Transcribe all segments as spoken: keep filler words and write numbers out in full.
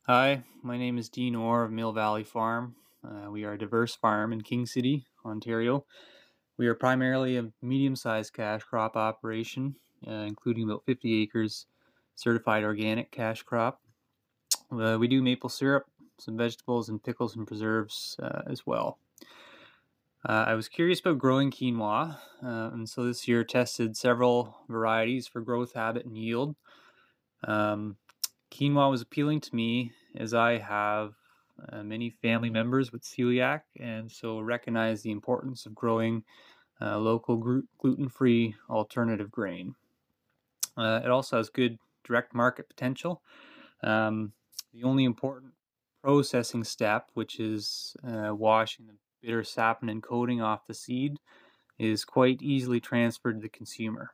Hi, my name is Dean Orr of Mill Valley Farm. Uh, we are a diverse farm in King City, Ontario. We are primarily a medium-sized cash crop operation, uh, including about fifty acres certified organic cash crop. Uh, we do maple syrup, some vegetables, and pickles and preserves uh, as well. Uh, I was curious about growing quinoa, uh, and so this year tested several varieties for growth habit and yield. Um, Quinoa was appealing to me as I have uh, many family members with celiac, and so recognize the importance of growing uh, local gluten-free alternative grain. Uh, it also has good direct market potential. Um, the only important processing step, which is uh, washing the bitter saponin coating off the seed, is quite easily transferred to the consumer.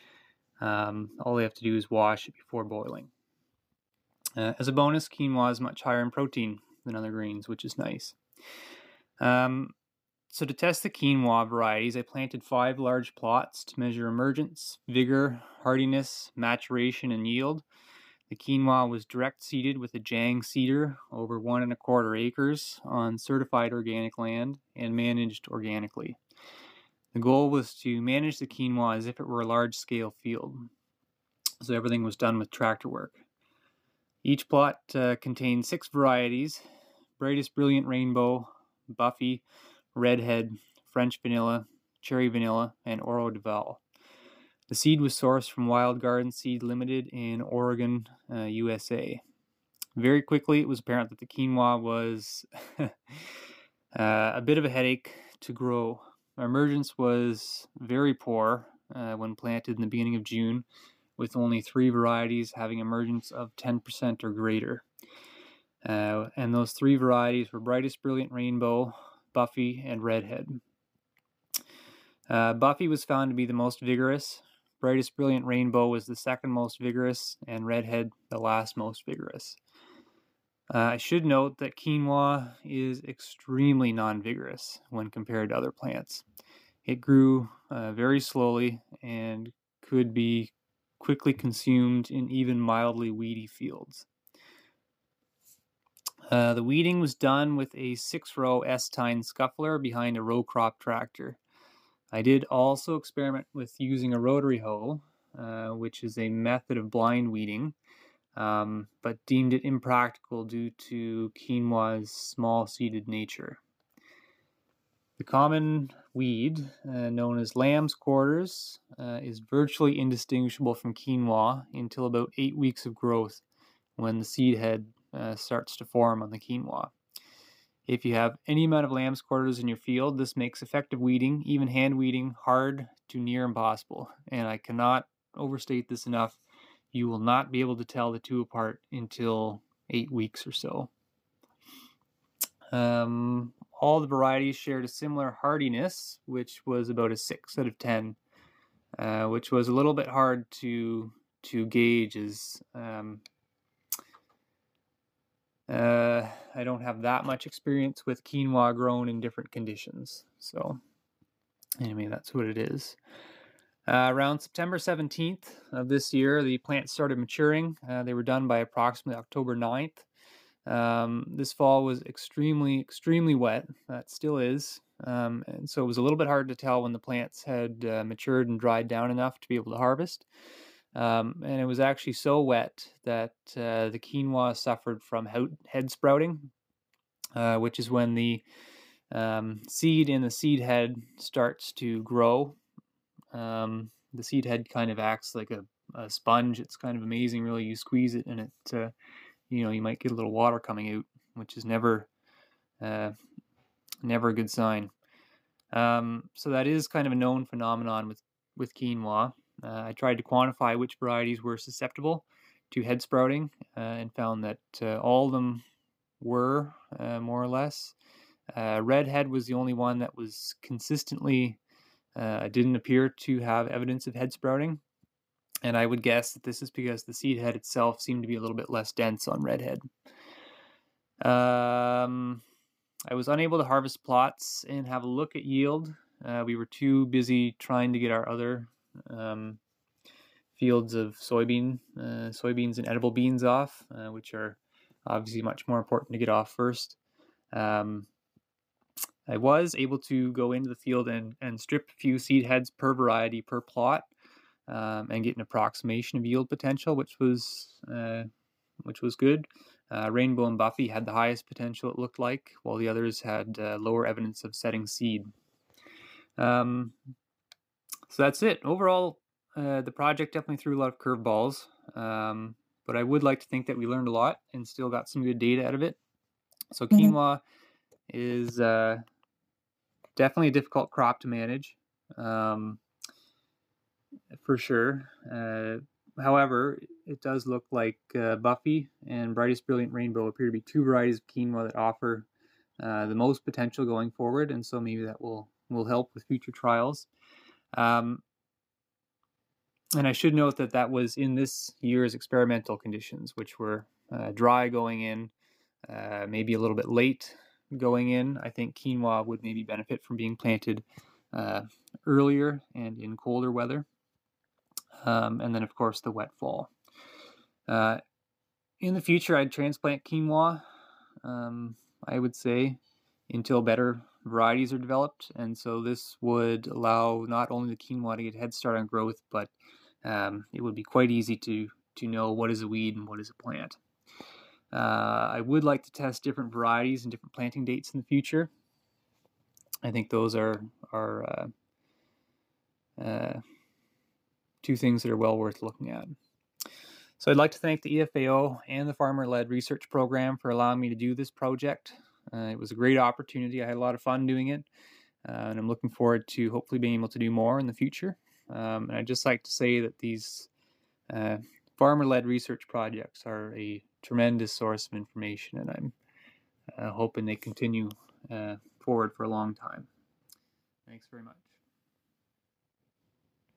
Um, all they have to do is wash it before boiling. Uh, as a bonus, quinoa is much higher in protein than other grains, which is nice. Um, so to test the quinoa varieties, I planted five large plots to measure emergence, vigor, hardiness, maturation, and yield. The quinoa was direct seeded with a Jang seeder over one and a quarter acres on certified organic land and managed organically. The goal was to manage the quinoa as if it were a large-scale field. So everything was done with tractor work. Each plot uh, contained six varieties: Brightest Brilliant Rainbow, Buffy, Redhead, French Vanilla, Cherry Vanilla, and Oro Duval. The seed was sourced from Wild Garden Seed Limited in Oregon, uh, U S A. Very quickly, it was apparent that the quinoa was uh, a bit of a headache to grow. Emergence was very poor uh, when planted in the beginning of June, with only three varieties having emergence of ten percent or greater. Uh, and those three varieties were Brightest Brilliant Rainbow, Buffy, and Redhead. Uh, Buffy was found to be the most vigorous, Brightest Brilliant Rainbow was the second most vigorous, and Redhead the last most vigorous. Uh, I should note that quinoa is extremely non-vigorous when compared to other plants. It grew uh, very slowly and could be quickly consumed in even mildly weedy fields. Uh, the weeding was done with a six-row S-tine scuffler behind a row crop tractor. I did also experiment with using a rotary hoe, uh, which is a method of blind weeding, um, but deemed it impractical due to quinoa's small-seeded nature. The common weed, uh, known as lamb's quarters, uh, is virtually indistinguishable from quinoa until about eight weeks of growth, when the seed head uh, starts to form on the quinoa. If you have any amount of lamb's quarters in your field, this makes effective weeding, even hand weeding, hard to near impossible. And I cannot overstate this enough. You will not be able to tell the two apart until eight weeks or so. Um, all the varieties shared a similar hardiness, which was about a six out of ten, uh, which was a little bit hard to to gauge as um, Uh, I don't have that much experience with quinoa grown in different conditions. So anyway, that's what it is. Uh, around September seventeenth of this year, the plants started maturing. Uh, they were done by approximately October ninth. Um, this fall was extremely, extremely wet. That still is. Um, and so it was a little bit hard to tell when the plants had uh, matured and dried down enough to be able to harvest. Um, and it was actually so wet that uh, the quinoa suffered from head sprouting, uh, which is when the um, seed in the seed head starts to grow. Um, the seed head kind of acts like a, a sponge. It's kind of amazing, really. You squeeze it, and it, uh, you know, you might get a little water coming out, which is never, uh, never a good sign. Um, so that is kind of a known phenomenon with with quinoa. Uh, I tried to quantify which varieties were susceptible to head sprouting uh, and found that uh, all of them were, uh, more or less. Uh, Redhead was the only one that was consistently, uh, didn't appear to have evidence of head sprouting. And I would guess that this is because the seed head itself seemed to be a little bit less dense on Redhead. Um, I was unable to harvest plots and have a look at yield. Uh, we were too busy trying to get our other um, fields of soybean, uh, soybeans and edible beans off, uh, which are obviously much more important to get off first. Um, I was able to go into the field and, and strip a few seed heads per variety per plot, um, and get an approximation of yield potential, which was uh, which was good. Uh, Rainbow and Buffy had the highest potential, it looked like, while the others had uh, lower evidence of setting seed. Um, so that's it. Overall, uh, the project definitely threw a lot of curveballs, um, but I would like to think that we learned a lot and still got some good data out of it. So quinoa is uh, definitely a difficult crop to manage, um, for sure. Uh, however, it does look like uh, Buffy and Brightest Brilliant Rainbow appear to be two varieties of quinoa that offer uh, the most potential going forward, and so maybe that will, will help with future trials. Um, and I should note that that was in this year's experimental conditions, which were uh, dry going in, uh, maybe a little bit late going in. I think quinoa would maybe benefit from being planted uh, earlier and in colder weather. Um, and then, of course, the wet fall. Uh, in the future, I'd transplant quinoa, um, I would say, until better varieties are developed. And so this would allow not only the quinoa to get a head start on growth, but um, it would be quite easy to, to know what is a weed and what is a plant. Uh, I would like to test different varieties and different planting dates in the future. I think those are, are uh, uh, two things that are well worth looking at. So I'd like to thank the E F A O and the Farmer-Led Research Program for allowing me to do this project. Uh, it was a great opportunity. I had a lot of fun doing it, uh, and I'm looking forward to hopefully being able to do more in the future. Um, and I'd just like to say that these uh, farmer-led research projects are a tremendous source of information, and I'm uh, hoping they continue uh, forward for a long time. Thanks very much.